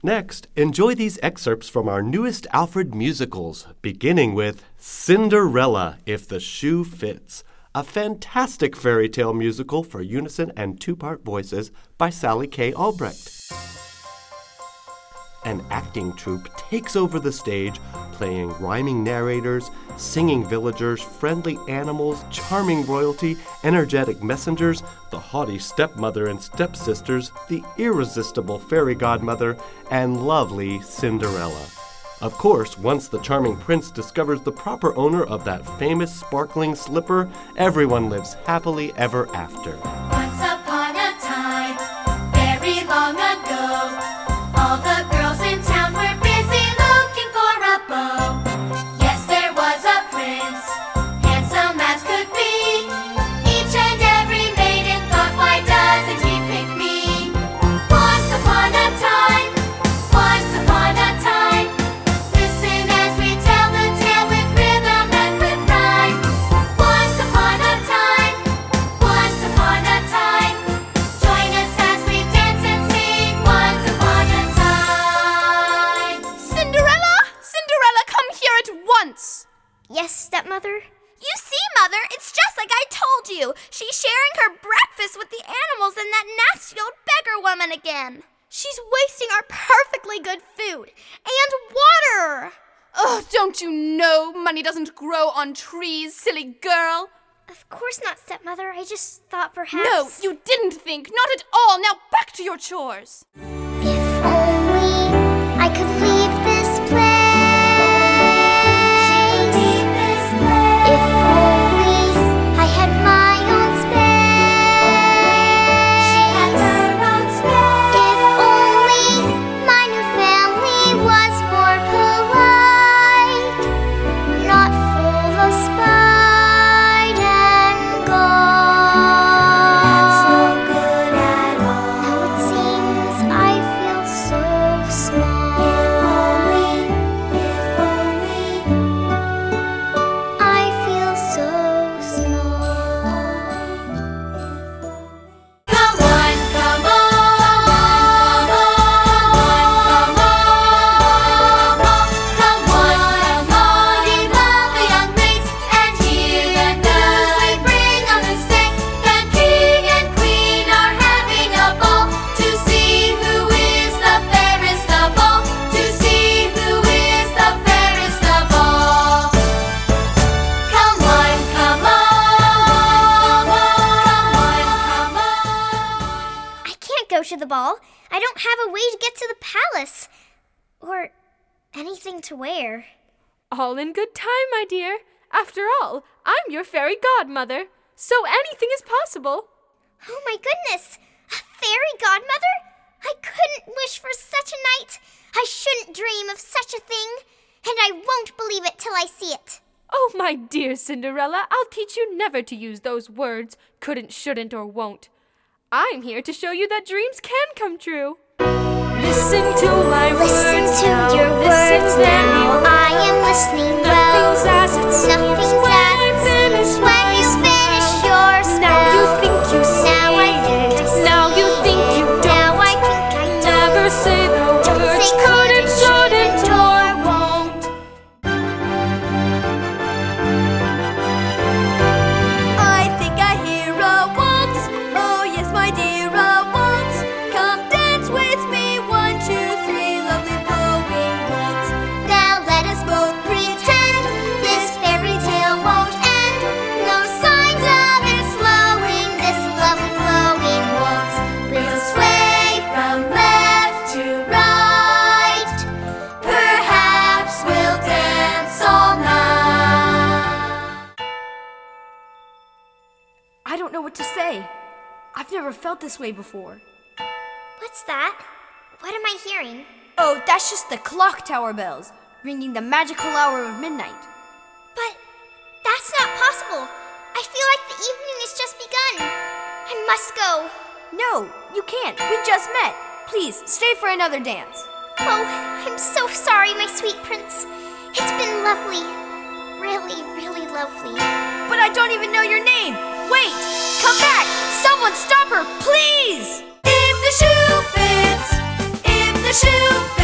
Next, enjoy these excerpts from our newest Alfred musicals, beginning with Cinderella, If the Shoe Fits, a fantastic fairy tale musical for unison and two-part voices by Sally K. Albrecht. An acting troupe takes over the stage, playing rhyming narrators, singing villagers, friendly animals, charming royalty, energetic messengers, the haughty stepmother and stepsisters, the irresistible fairy godmother, and lovely Cinderella. Of course, once the charming prince discovers the proper owner of that famous sparkling slipper, everyone lives happily ever after. Once upon a time, very long ago, all the girls in town were busy looking for a beau. Yes, there was a prince, handsome as could be. Each and every maiden thought, why doesn't he pick me? Once upon a time, listen as we tell the tale with rhythm and with rhyme. Once upon a time, join us as we dance and sing. Once upon a time. Cinderella, come here at once! Yes, stepmother? You see, Mother, it's just like I told you. She's sharing her breakfast with the animals and that nasty old beggar woman again. She's wasting our perfectly good food and water. Oh, don't you know money doesn't grow on trees, silly girl? Of course not, stepmother. I just thought perhaps... No, you didn't think. Not at all. Now back to your chores. If only I could leave this place. If only I had my own space. She had her own space. If only my new family was more polite, not full of spite and gold. Not so good at all. Now it seems I feel so small. If only, I feel so small. come on, come on, you lovely young maids, and hear the news we bring on this day. The king and queen are having a ball to see who is the fairest of all. To see who is the fairest of all. Come on, come on. I can't go to the ball. I don't have a way to get to the palace. Or anything to wear. All in good time, my dear. After all, I'm your fairy godmother, so anything is possible. Oh my goodness! A fairy godmother? I couldn't wish for such a night. I shouldn't dream of such a thing. And I won't believe it till I see it. Oh, my dear Cinderella, I'll teach you never to use those words, couldn't, shouldn't, or won't. I'm here to show you that dreams can come true. Listen to my Listen words to now. your Listen words very now. well. I am listening well. Nothing's as it seems Nothing's when as I it finish seems when you finish your spell. Now you think you see Now I think I see Now you think you don't. Now I think I don't. Never say the Don't words say couldn't, shouldn't, or won't. I think I hear a waltz. Oh yes, my dear, a waltz. Come dance with me, 1, 2, 3, lovely flowing waltz. Now let us both pretend this fairy tale won't end. No signs of it slowing. This lovely flowing waltz will sway from left to right. Perhaps we'll dance all night. I don't know what to say. I've never felt this way before. What's that? What am I hearing? Oh, that's just the clock tower bells, ringing the magical hour of midnight. But that's not possible. I feel like the evening has just begun. I must go. No, you can't. We just met. Please, stay for another dance. Oh, I'm so sorry, my sweet prince. It's been lovely. Really, really lovely. But I don't even know your name. Wait! Come back! Someone stop her, please! If the shoe fits, if the the shoe.